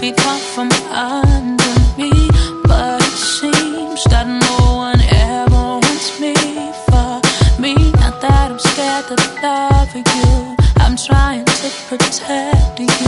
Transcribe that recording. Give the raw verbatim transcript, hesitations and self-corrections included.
feet come from under me, but it seems that no one ever wants me for me. Not that I'm scared to love you, I'm trying to protect you.